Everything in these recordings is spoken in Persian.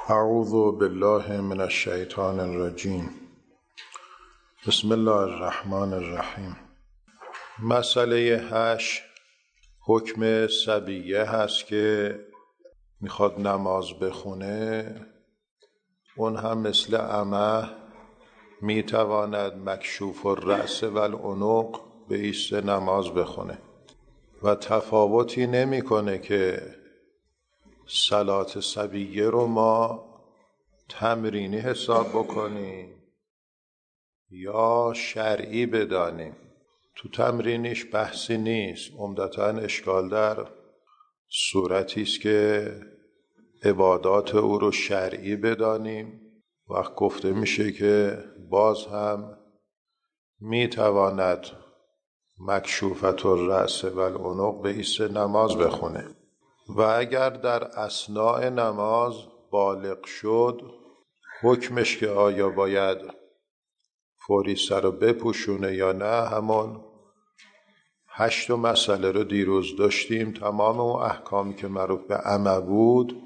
اعوذ بالله من الشیطان الرجیم. بسم الله الرحمن الرحیم. مسئله 8 حکم صبیه هست که میخواد نماز بخونه. اون هم مثل امه میتواند مکشوف الرأس و العنق به ایست نماز بخونه و تفاوتی نمیکنه که صلات صبیه رو ما تمرینی حساب بکنیم یا شرعی بدانیم. تو تمرینیش بحثی نیست، عمدتاً اشکال در صورتی است که عبادات او رو شرعی بدانیم. وقت گفته میشه که باز هم میتواند مکشوفة الرأس و العنق به ایست نماز بخونه و اگر در اثناء نماز بالغ شد، حکمش که آیا باید فوری سر رو بپوشونه یا نه، همون 8 مسئله رو دیروز داشتیم. تمام اون احکامی که مربوط به عمه بود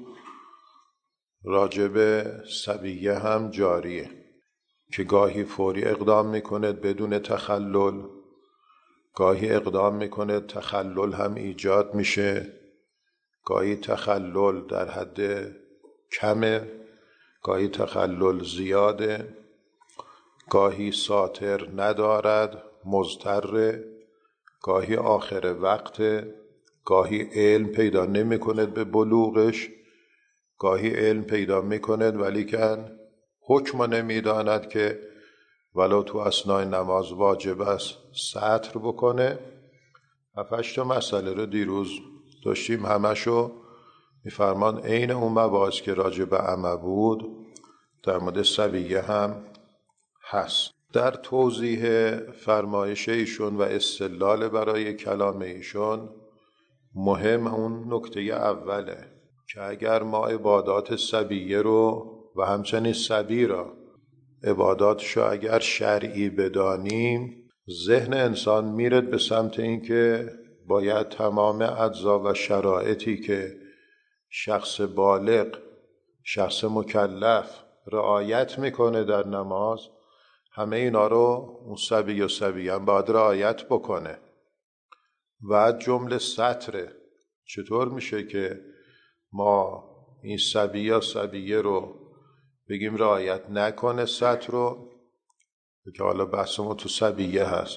راجب صبیه هم جاریه که گاهی فوری اقدام میکنه بدون تخلل، گاهی اقدام میکنه تخلل هم ایجاد میشه، گاهی تخلل در حد کمه، گاهی تخلل زیاده، گاهی ساتر ندارد مضطر، گاهی آخر وقت، گاهی علم پیدا نمی کند به بلوغش، گاهی علم پیدا می کند ولی کن حکم نمی داند که ولو تو اثناء نماز واجب است ستر بکنه. 7 مسئله رو دیروز داشتیم، همشو میفرمان عین اون مباحث که راجع به عمه بود در مورد صبیه هم هست. در توضیح فرمایش ایشون و استدلال برای کلام ایشون مهم اون نکته اوله که اگر ما عبادات صبیه رو و همچنین صبی را عباداتشو اگر شرعی بدانیم، ذهن انسان میرد به سمت این که باید تمام اجزا و شرایطی که شخص بالغ، شخص مکلف رعایت میکنه در نماز، همه اینا رو اون صبی و صبیه هم باید رعایت بکنه و جمله ستره. چطور میشه که ما این صبی یا صبیه رو بگیم رعایت نکنه ستر رو، که حالا بحثمون تو صبیه هست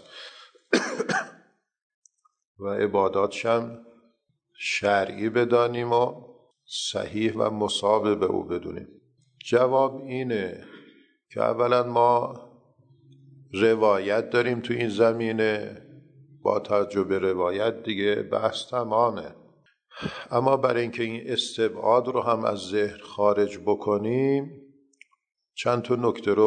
و عباداتش هم شرعی بدانیم و صحیح و مصاب به او بدونیم؟ جواب اینه که اولا ما روایت داریم تو این زمینه، با توجه به روایت دیگه بحث تمامه. اما برای اینکه این استبعاد رو هم از ذهن خارج بکنیم چند تا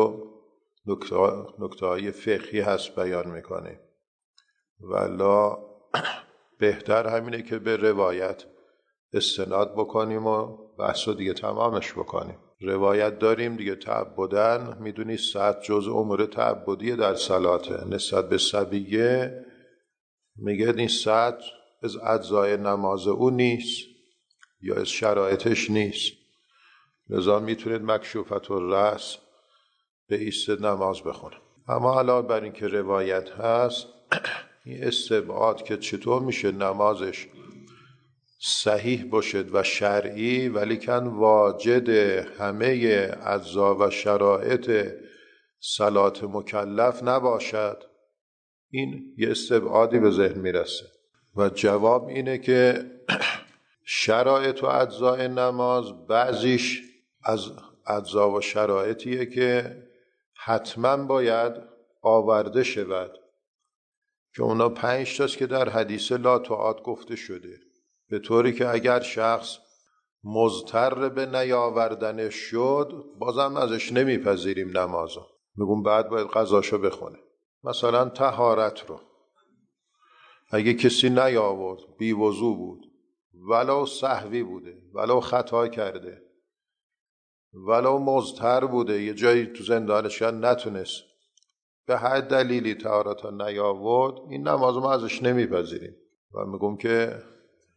نکته های فقهی هست بیان میکنیم. والا بهتر همینه که به روایت استناد بکنیم و بحث رو دیگه تمامش بکنیم. روایت داریم دیگه تعبدن، میدونی 100 جزء امور تعبدیه در صلاته. نسبت به صبیه میگه این 100 از اجزای نماز او نیست یا از شرایطش نیست، لذا میتونید مکشوفة الرأس به ایست نماز بخونه. اما علاوه بر این که روایت هست، این استبعاد که چطور میشه نمازش صحیح باشد و شرعی ولیکن واجد همه اجزا و شرایط صلات مکلف نباشد، این یه استبعادی به ذهن میرسه و جواب اینه که شرایط و اجزای نماز بعضیش از اجزا و شرایطیه که حتما باید آورده شود، که اونا 5 تاست که در حدیث لا تعاد گفته شده، به طوری که اگر شخص مضطر به نیاوردنش شد بازم ازش نمیپذیریم نمازو، میگم بعد باید قضاشو بخونه. مثلا طهارت رو اگه کسی نیاورد، بی وضو بود، ولو سهوی بوده، ولو خطا کرده، ولو مضطر بوده، یه جایی تو زندانش نتونست، به هر دلیلی طهارت نیاورد، این نماز ما ازش نمیپذیریم و میگم که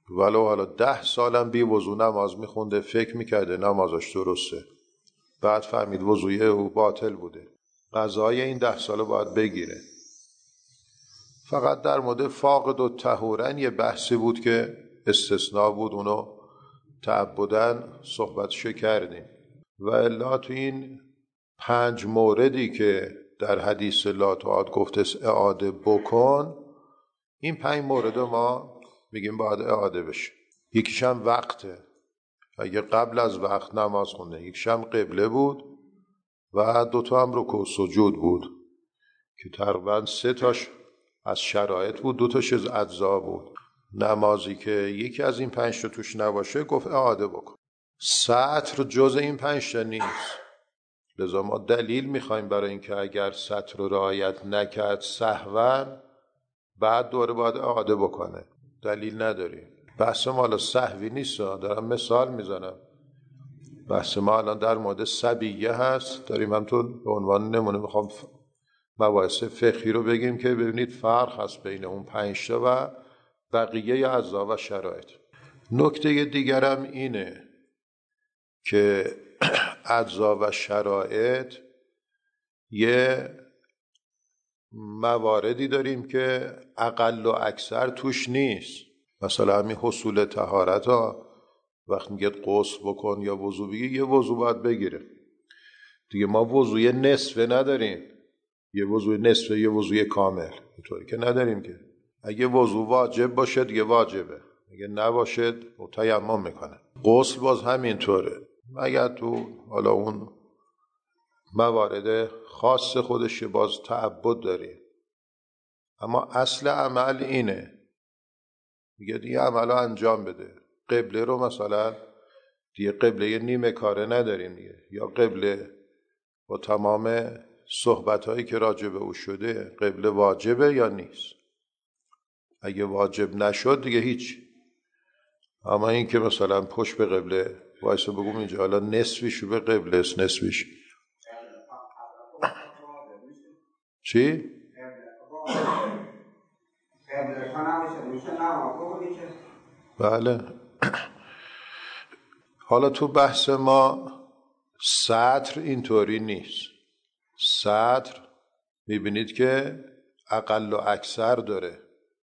ولو حالا 10 سالم بی وضو نماز میخونده، فکر میکرده نمازش درسته، بعد فهمید وضوی او باطل بوده، قضای این 10 ساله باید بگیره. فقط در مورد فاقد الطهورین یه بحثی بود که استثناء بود، اونو تعبداً صحبتشو کردیم. و الا تو این 5 موردی که در حدیث لا تعاد گفته اعاده بکن، این 5 مورد ما میگیم باید اعاده بشه. یکیش هم وقته، اگه قبل از وقت نماز خونده، یکیش هم قبله بود و 2 تا هم رکوع سجود بود که تقریبا 3 تاش از شرایط بود، 2 تاش از اجزا بود. نمازی که یکی از این 5 تا توش نباشه گفت اعاده بکن. سطر جز این 5 تا نیست، لذا ما دلیل میخوایم برای اینکه اگر سطر رو رعایت نکرد سهواً بعد دوره باید اعاده بکنه. دلیل نداریم. بحث ما الان سهوی نیست، دارم مثال میزنم. بحث ما الان در مورد سبیه هست، داریم همطور به عنوان نمونه میخوام مباحث فقهی رو بگیم که ببینید فرق هست بین اون 5 تا و بقیه اعضا و شرایط. نکته دیگرم اینه که اعضا و شرایط یه مواردی داریم که اقل و اکثر توش نیست. مثلا همین حصول طهارت ها، وقتی میگه غسل بکن یا وضو بگیر، یه وضو باید بگیره دیگه. ما وضوی نصفه نداریم، یه وضوی نصفه یه وضوی کامل، اینطوری که نداریم که. اگه وضو واجب باشه دیگه واجبه، اگه نباشه تیمم میکنه. غسل باز همینطوره، اگر تو حالا اون موارد خاص خودش باز تعبد داری، اما اصل عمل اینه، میگه دیگه عملو انجام بده. قبله رو مثلا دیگه قبله نیمه کاره نداریم دیگه، یا قبله با تمام صحبت‌هایی که راجع به او شده قبله واجبه یا نیست. اگه واجب نشد دیگه هیچ. اما این که مثلا پشت به قبله وایسا بگم اینجا حالا نصفیشو به قبله است، نصفیش چی؟ بله. حالا تو بحث ما سطر اینطوری نیست. سطر میبینید که اقل و اکثر داره.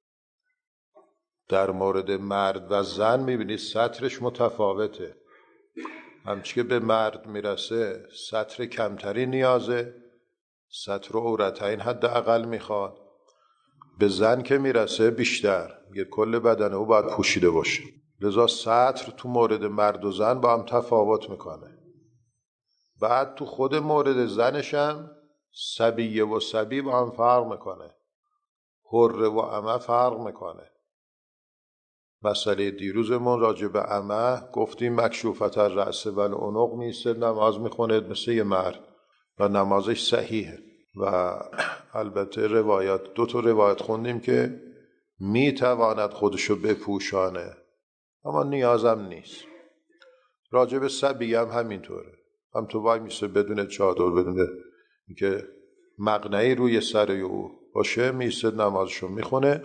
در مورد مرد و زن میبینید سطرش متفاوته. همچی که به مرد میرسه سطر کمتری نیازه، سطر عورتین حد اقل میخواد. به زن که میرسه بیشتر، یه کل بدن او باید پوشیده باشه. لذا سطر تو مورد مرد و زن با هم تفاوت میکنه. بعد تو خود مورد زنش هم صبیه و صبی با هم فرق میکنه، حره و امه فرق میکنه. مسئله دیروزمون راجع به امه گفتیم مکشوفت الرأس و العنق میسته نماز میخونه مثل یه مرد و نمازش صحیحه. و البته روایات 2 تا روایت خوندیم که میتواند خودشو بپوشانه اما نیازم نیست. راجع به صبی هم همینطوره، هم تو وای میسته بدون چادر، بدون اینکه مقنعی روی سر او باشه میسته نمازشو میخونه.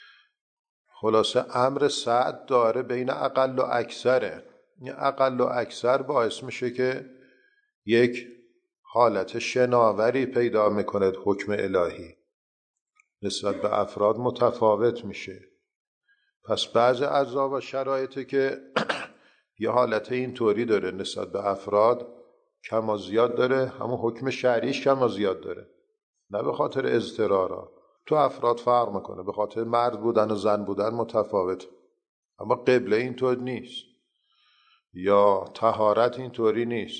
خلاصه امر سعد داره بین اقل و اکثره. این اقل و اکثر باعث میشه که یک حالت شناوری پیدا میکند. حکم الهی نسبت به افراد متفاوت میشه. پس بعض اعضا و شرایطی که یه حالت اینطوری داره نسبت به افراد کم و زیاد داره، همون حکم شرعیش کم و زیاد داره، نه به خاطر اضطرارا. تو افراد فرق میکنه، به خاطر مرد بودن و زن بودن متفاوت. اما قبله اینطور نیست، یا طهارت اینطوری نیست.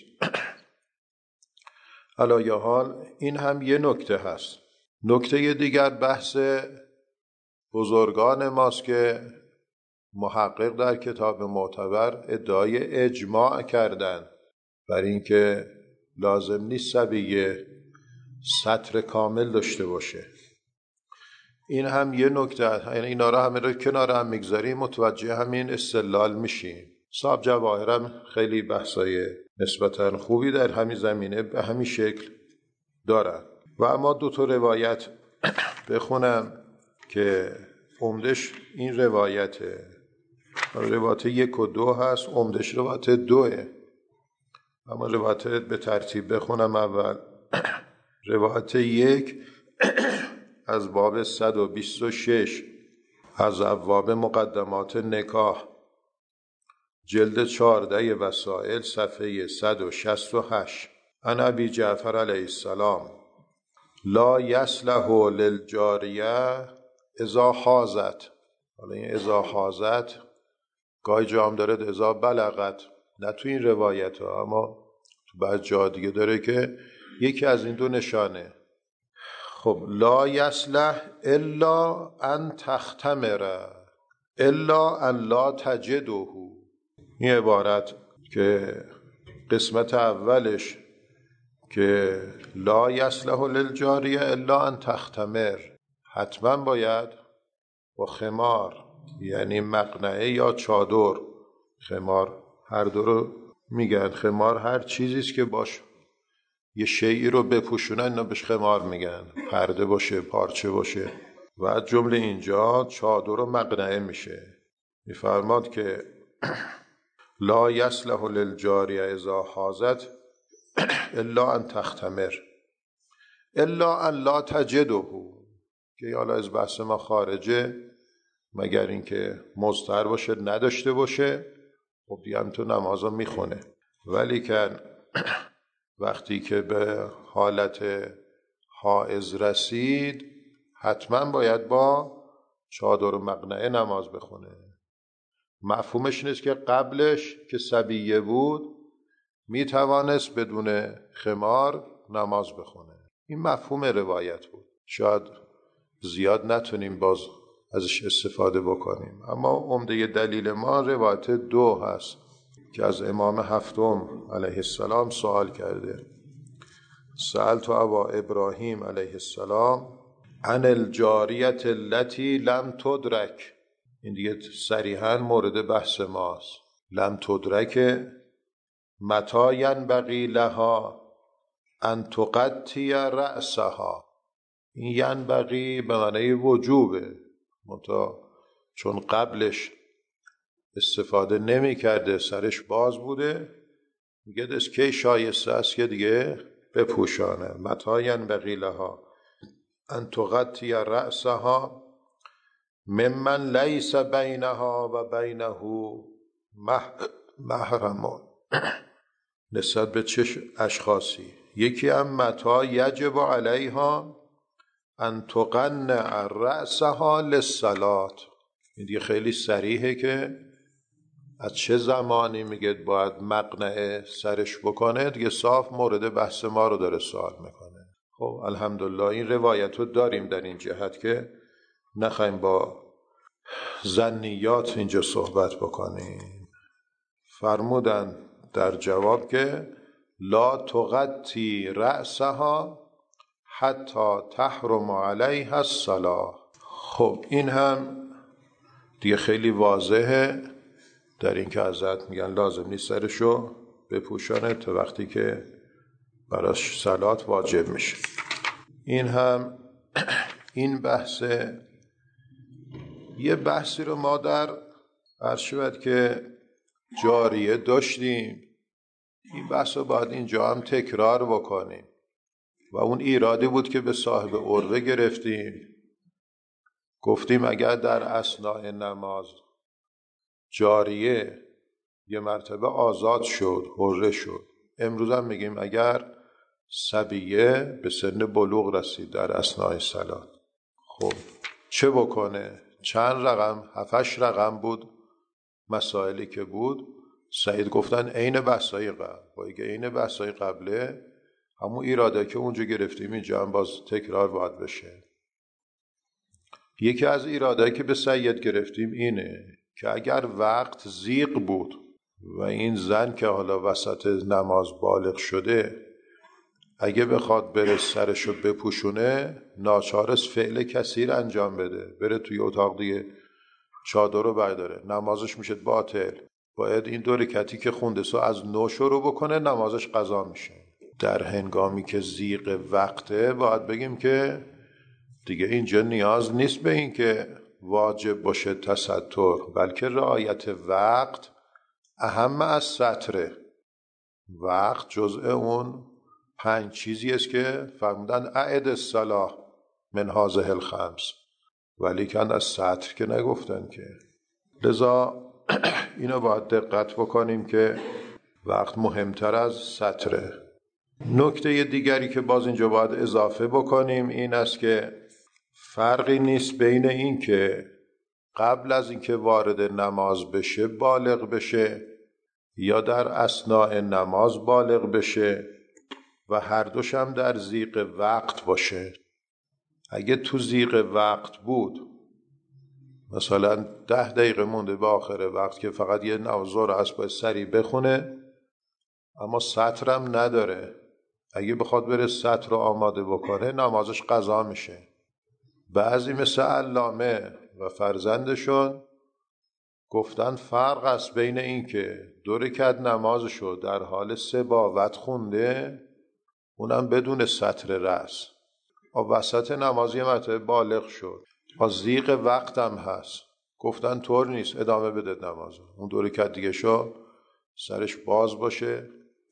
علی حال این هم یه نکته هست. نکته دیگر بحث بزرگان ماست که محقق در کتاب معتبر ادعای اجماع کردن بر اینکه لازم نیست صبیه سطر کامل داشته باشه. این هم یه نکته، یعنی اینا رو همه رو کنار هم میگذاریم متوجه همین استدلال میشیم. صاحب جواهرم خیلی بحثای نسبتاً خوبی در همین زمینه به همین شکل دارن. و اما 2 تا روایت بخونم که عمدش این روایته. روایت 1 و 2 هست، عمدش روایت 2، اما روایت به ترتیب بخونم. اول روایت 1 از باب 126 از ابواب مقدمات نکاح، جلد 14 وسائل، صفحه 168. عن ابی جعفر علیه السلام: لا یصلح للجاریه اذا حاضت. حالا این اذا حاضت گاهی جا هم داره اذا بلغت، نه تو این روایت ها، اما تو بعض جا دیگه داره که یکی از این دو نشانه. خب لا یصلح الا ان تختمر الا ان لا تجده. این عبارت که قسمت اولش که لا یصلح للجاریه الا ان تختمر، حتما باید با خمار، یعنی مقنعه یا چادر. خمار هر دو رو میگن. خمار هر چیزیست که باش یه شیئی رو بپوشونن، اینا بهش خمار میگن. پرده باشه، پارچه باشه، و جمله اینجا چادر و مقنعه میشه. میفرماد که لا یصلح للجاریه اذا حاضت الا ان تختمر الا ان لا تجده، که حالا از بحث ما خارجه، مگر اینکه مضطر باشه، نداشته باشه، خب دیگه هم تو نمازا میخونه. ولی که وقتی که به حالت حائض رسید، حتما باید با چادر و مقنعه نماز بخونه. مفهومش نیست که قبلش که صبیه بود میتوانست بدون خمار نماز بخونه. این مفهوم روایت بود. شاید زیاد نتونیم باز ازش استفاده بکنیم، اما عمده دلیل ما روایت 2 هست که از امام هفتم علیه السلام سوال کرده: سألت ابا ابراهیم علیه السلام عن الجاریة التي لم تدرک. این دیگه صریحاً مورد بحث ماست. لم تدرک متی ینبغی لها ان تغطی رأسها. این ینبغی به معنی وجوبه، چون قبلش استفاده نمی کرده، سرش باز بوده، میگه دست که شایسته است که دیگه بپوشانه. متی ینبغی لها ان تغطی رأسها ممن لیس بینها و بینه محرم. نسبت به چه اشخاصی؟ یکی هم متی یجب علیها ان تقنع رأسها للصلاة. این دیگه خیلی صریحه که از چه زمانی میگه باید مقنعه سرش بکنه، دیگه صاف مورد بحث ما رو داره سوال میکنه. خب الحمدلله این روایت رو داریم در این جهت که نخواهیم با ظنیات اینجا صحبت بکنیم. فرمودن در جواب که لا تغطی رأسها حتی تحرم علیها الصلاة. خب این هم دیگه خیلی واضحه در این که حضرت میگن لازم نیست سرشو بپوشانه تا وقتی که براش صلات واجب میشه. این هم این بحثه. یه بحثی رو ما در عرشبت که جاریه داشتیم، این بحث رو باید اینجا هم تکرار بکنیم و اون ایرادی بود که به صاحب عروه گرفتیم. گفتیم اگر در اثناء نماز جاریه یه مرتبه آزاد شد، حره شد، امروز هم میگیم اگر صبیه به سن بلوغ رسید در اثناء صلات، خب چه بکنه؟ چند رقم، 7-8 رقم بود مسائلی که بود. سعید گفتن عین بحثای قبل. با اینکه عین بحثای قبله، همون ایراده که اونجا گرفتیم اینجا هم باز تکرار باید بشه. یکی از ایرادهایی که به سید گرفتیم اینه که اگر وقت زیغ بود و این زن که حالا وسط نماز بالغ شده اگه بخواد بره سرشو بپوشونه، ناچارست فعل کثیر انجام بده، بره توی اتاق دیگه چادر رو برداره، نمازش میشه باطل. باید این 2 رکعتی که خونده سو از نو شروع بکنه، نمازش قضا میشه. در هنگامی که زیغ وقته باید بگیم که دیگه اینجا نیاز نیست به این که واجب باشه تستر، بلکه رعایت وقت اهم از ستره. وقت جزء اون 5 چیزی است که فرمودن اعد الصلاة من هذه الخمس، ولی کن از سطر که نگفتن که. لذا اینو باید دقت بکنیم که وقت مهمتر از سطره. نکته دیگری که باز اینجا باید اضافه بکنیم این است که فرقی نیست بین این که قبل از اینکه وارد نماز بشه بالغ بشه یا در اثناء نماز بالغ بشه و هر دوش هم در ضیق وقت باشه. اگه تو ضیق وقت بود، مثلا 10 دقیقه مونده به آخر وقت که فقط یه نوزار هست باید سریع بخونه اما سطرم نداره، اگه بخواد بره سطر رو آماده بکنه نمازش قضا میشه. بعضی مثل علامه و فرزندشون گفتن فرق است بین این که 2 رکعت نمازشو در حال سباوت خونده، اونم بدون سطر رأس، و وسط نمازی مرتبه بالغ شد و ضیق وقتم هست، گفتن طور نیست، ادامه بده نمازو، اون 2 رکعت دیگه شو سرش باز باشه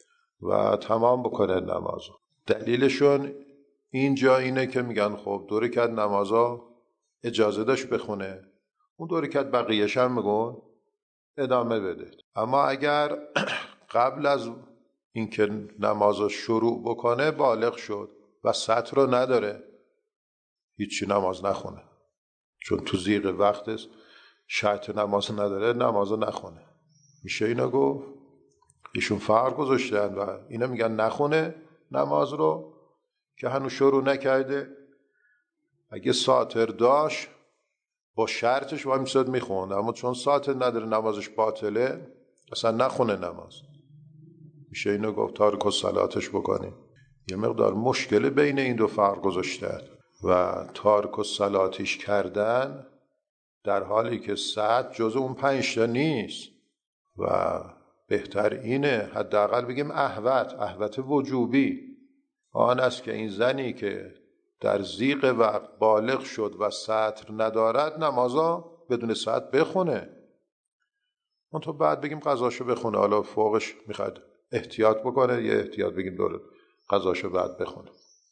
و تمام بکنه نمازو. دلیلشون اینجا اینه که میگن خب 2 رکعت نمازا اجازه داشت بخونه، اون 2 رکعت بقیه‌ش هم میگن ادامه بده. اما اگر قبل از اینکه نمازو شروع بکنه بالغ شد و سطر رو نداره، هیچی نماز نخونه، چون تو ضیق وقت است، شرط نماز نداره، نمازو نخونه. میشه اینو گفت؟ ایشون فرق گذاشتن و اینا میگن نخونه نماز رو که هنوز شروع نکرده. اگه ساتر داشت با شرطش با میشد میخوند، اما چون ساتر نداره نمازش باطله، اصلا نخونه نماز. میشه اینو گفت تارک الصلاتش بکنیم. یه مقدار مشکل بین این دو فرق گذاشتن و تارک الصلاتش کردن در حالی که ساعت جز اون 5 تا نیست و بهتر اینه حداقل بگیم احوت وجوبی آن است که این زنی که در ضیق وقت بالغ شد و سطر ندارد نمازا بدون سطر بخونه، اون تو بعد بگیم قضاشو بخونه، حالا فوقش میخواد احتیاط بکنه یه احتیاط بگیم داره قضاشو بعد بخونه.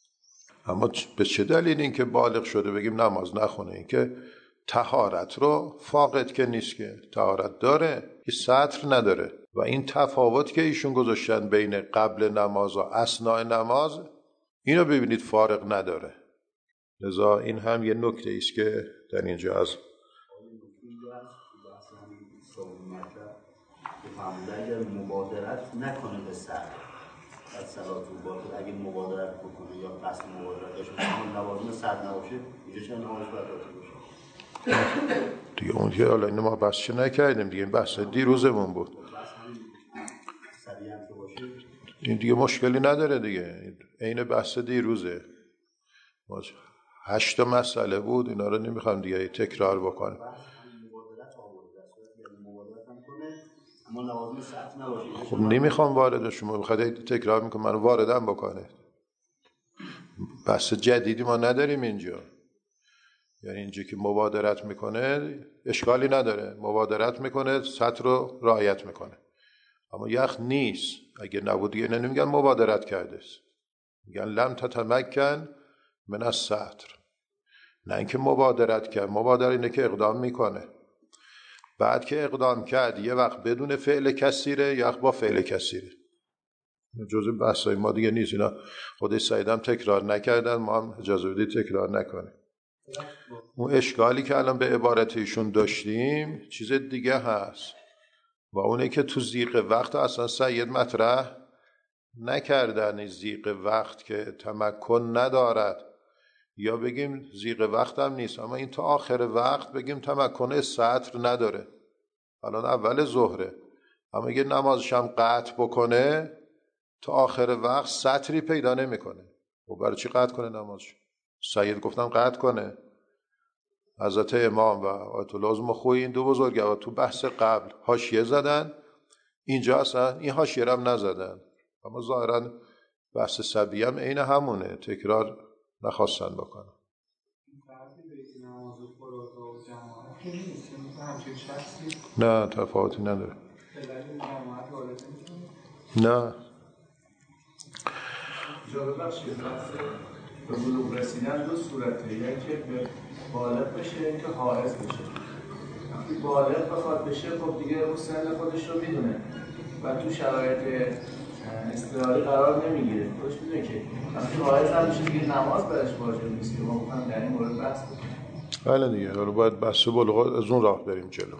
اما به چه دلیل این که بالغ شده بگیم نماز نخونه؟ این که طهارت رو فاقد که نیست، که طهارت داره که سطر نداره و این تفاوت که ایشون گذاشتن بین قبل نماز و اثناء نماز اینو ببینید فارق نداره. لذا این هم یه نکته ایست که در اینجا از اگر مبادرت نکنه به سر از صلات و باطل، اگه مبادرت بکنه یا قصد مبادرت داشته باشه لوازم سر نباشه اینجا چه نمازش باید باشه دیگه اون که حالا اینو ما بحث نکردیم دیگه، این بحث دیروزمون بود، این دیگه مشکلی نداره دیگه، این بحث دیروزه 8 مسئله بود، اینا رو نمیخوام دیگه تکرار بکنم. خب نمیخوام واردش، شما بخواید تکرار میکنم منو واردم بکنه، بحث جدیدی ما نداریم اینجا. یعنی اینجا که مبادرت میکنه اشکالی نداره، مبادرت میکنه سطر رو رعایت میکنه، اما یخ نیست. اگه نبود دیگه نمیگن مبادرت کرده است، میگن لم تتمکن من السطر، نه اینکه مبادرت کرد. مبادر اینه که اقدام میکنه، بعد که اقدام کرد یه وقت بدون فعل کثیره یا با فعل کثیره، جزء بحثای ما دیگه نیست. اینا خود سعیدم تکرار نکردن، ما هم اجازه بدید تکرار نکنیم. اون اشکالی که الان به عبارت ایشون داشتیم چیز دیگه هست و اونه که تو ضیق وقت اصلا سید مطرح نکردن. ضیق وقت که تمکن ندارد یا بگیم ضیق وقت هم نیست، اما این تا آخر وقت بگیم تمکن سطر نداره. الان اول ظهره، اما اگه نمازش هم قطع بکنه تا آخر وقت سطری پیدا نمیکنه. و برای چی قطع کنه نمازش؟ سید گفتم قطع کنه. حضرت امام و آیت الله مخوی این دو بزرگوار تو بحث قبل حاشیه زدن، اینجا اصلا این حاشیه هم نزدن، اما ظاهرا بحث سبی هم عین همونه، تکرار نخواستن بکنن. فرقی بین نماز فرات و جماعت نه تفاوتی نداره. نه جالب بخشید به بلوغ رسیدن دو صورته، یکی که به بالغ بشه یکی که حائض بشه. وقتی بالغ بخواد بشه خب دیگه اون سن خودش رو میدونه و تو شرایط اضطراری قرار نمیگیره. خودش میدونه که وقتی حائض هم بشه دیگه نماز برش واجب نیست که ما بخوام در این مورد بحث بکنیم. بله دیگه، حالا باید بحث بلوغ از اون راه بریم جلو.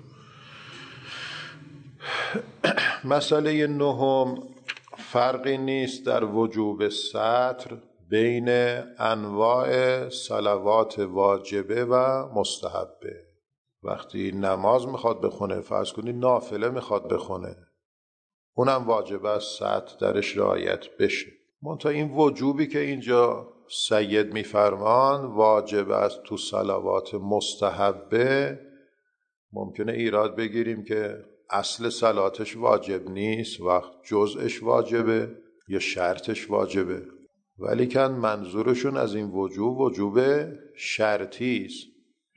مسئله نهم، فرقی نیست در وجوب ستر بین انواع صلوات واجبه و مستحبه. وقتی نماز میخواد بخونه، فرض کنید نافله میخواد بخونه، اونم واجبه است ستر درش رعایت بشه. منتها این وجوبی که اینجا سید میفرمان واجب است تو صلوات مستحبه، ممکنه ایراد بگیریم که اصل صلاتش واجب نیست، وقت جزءش واجبه یا شرطش واجبه، ولیکن منظورشون از این وجوب شرطی است.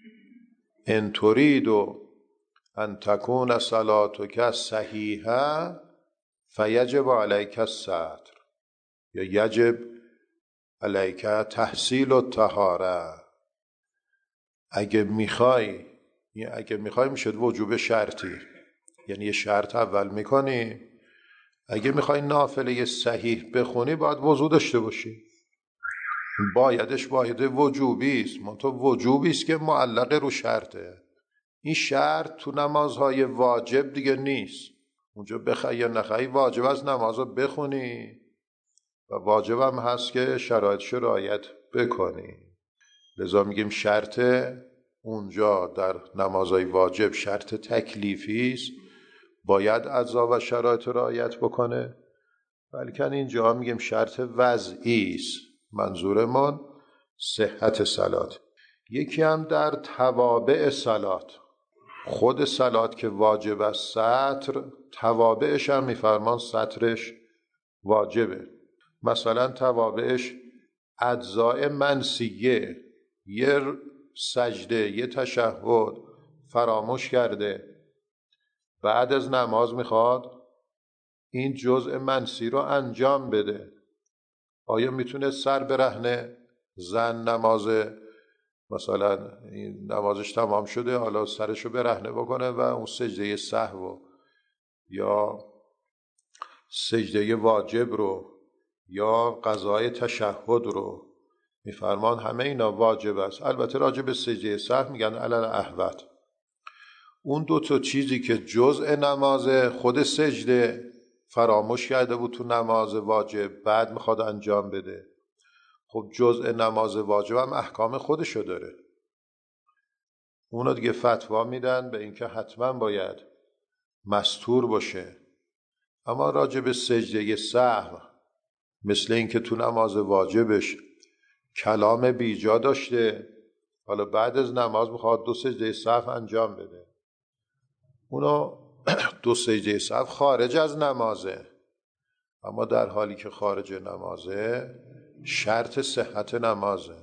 ان تريد ان تكون صلاتك صحیحه فیجب علیک الستر یا یجب علیک تحصیل الطهاره. اگه میخوای میشد وجوب شرطی، یعنی یه شرط اول میکنی، اگه میخوای نافله صحیح بخونی باید وضو داشته باشی، باید وجوبی است. منتها وجوبی است که معلق رو شرطه. این شرط تو نمازهای واجب دیگه نیست. اونجا بخوای یا نخوای واجب از نمازو بخونی و واجب هم هست که شرایطش رعایت بکنی. لذا میگیم شرط اونجا در نمازهای واجب شرط تکلیفی است، باید اجزا و شرایط رعایت بکنه، بلکه اینجا میگیم شرط وضعی است. منظورمون صحت صلات. یکی هم در توابع صلات، خود صلات که واجب است ستر، توابعش هم میفرمان سترش واجبه. مثلا توابعش اجزاء منسیه، یه سجده یه تشهد فراموش کرده، بعد از نماز میخواد این جزء منسی رو انجام بده، آیا میتونه سر برهنه؟ زن نماز مثلا نمازش تمام شده حالا سرشو برهنه بکنه و اون سجده سهو یا سجده واجب رو یا قضای تشهد رو میفرمان همه اینا واجب است. البته راجع به سجده سهو میگن علل احوت، اون دو تا چیزی که جزء نماز، خود سجده فراموش کرده بود تو نماز واجب بعد میخواد انجام بده، خب جزء نماز واجب هم احکام خودشو داره، اونو دیگه فتوا میدن به اینکه حتما باید مستور باشه. اما راجع به سجده سهو مثل اینکه تو نماز واجبش کلام بیجا داشته، حالا بعد از نماز میخواد دو سجده سهو انجام بده، اونو دو سجده سهو خارج از نمازه، اما در حالی که خارج نمازه شرط صحت نمازه،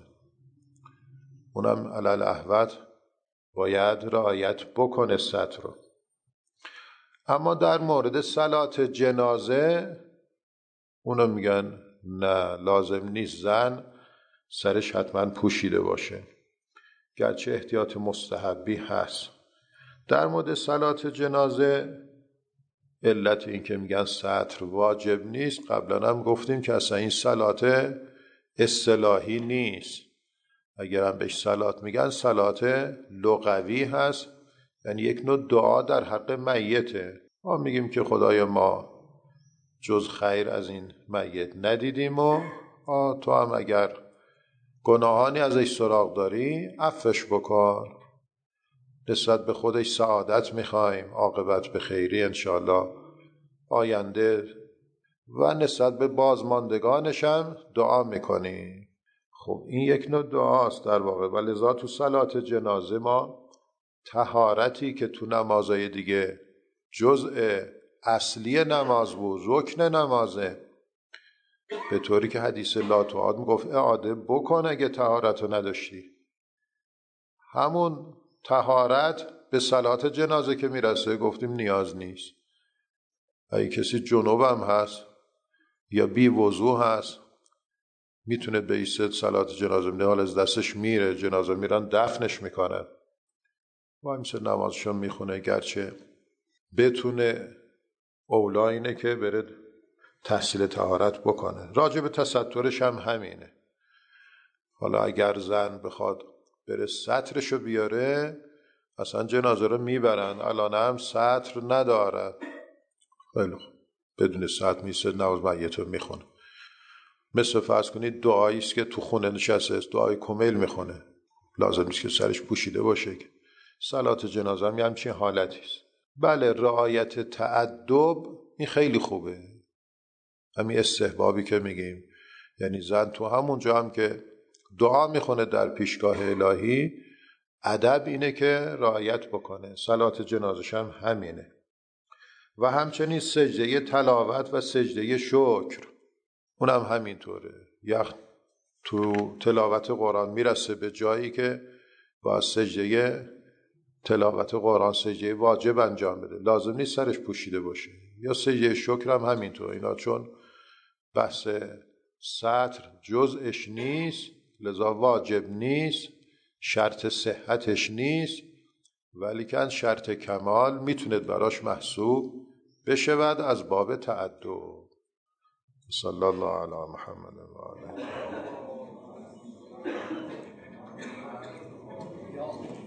اونم علل احوت باید رعایت بکنه ستر رو. اما در مورد صلات جنازه اونو میگن نه، لازم نیست زن سرش حتما پوشیده باشه، گرچه احتیاط مستحبی هست. در مورد صلات جنازه علت این که میگن ستر واجب نیست، قبلا هم گفتیم که اصلا این صلات اصطلاحی نیست، اگر هم بهش صلات میگن صلات لغوی هست، یعنی یک نوع دعا در حق میته. ما میگیم که خدایا ما جز خیر از این میت ندیدیم و تو هم اگر گناهانی ازش سراغ داری عفوش بکن، نسبت به خودش سعادت میخوایم، عاقبت به خیری انشاءالله آینده، و نسبت به بازماندگانش هم دعا میکنیم. خب این یک نوع دعاست در واقع، و لذا تو صلات جنازه ما طهارتی که تو نمازهای دیگه جزء اصلی نماز بود، رکن نمازه، به طوری که حدیث لا تعاد میگفت اعاده بکن اگه طهارت رو نداشتی، همون طهارت به صلات جنازه که میرسه گفتیم نیاز نیست. اگه کسی جنوب هم هست یا بی وضو هست میتونه بیسته صلات جنازه میده، حال از دستش میره، جنازه میرن دفنش میکنن و همیشه نمازشو میخونه، گرچه بتونه اولا اینه که بره تحصیل طهارت بکنه. راجع به تسترش هم همینه. حالا اگر زن بخواد بره سطرشو بیاره اصلا جنازه رو میبرن، الان هم سطر ندارد، خیلی خوب بدون سطر میسته نماز میت رو میخونه. مثل فرض کنید دعایی است که تو خونه نشسته است، دعای کمیل میخونه، لازم نیست که سرش پوشیده باشه که. صلات جنازه هم همچین حالتی است. بله رعایت تأدب این خیلی خوبه، همین استحبابی که میگیم، یعنی زن تو همون جا هم که دعا میخونه در پیشگاه الهی ادب اینه که رعایت بکنه. صلات جنازش هم همینه. و همچنین سجده تلاوت و سجده شکر اونم همینطوره. تو تلاوت قرآن میرسه به جایی که با سجده تلاوت قرآن سجده واجب انجام بده، لازم نیست سرش پوشیده باشه. یا سجده شکر هم همینطور. اینا چون بحث سطر جزءش نیست لذا واجب نیست، شرط صحتش نیست، ولیکن شرط کمال میتونه براش محسوب بشود از باب تعدد. صلی الله علی محمد و آله.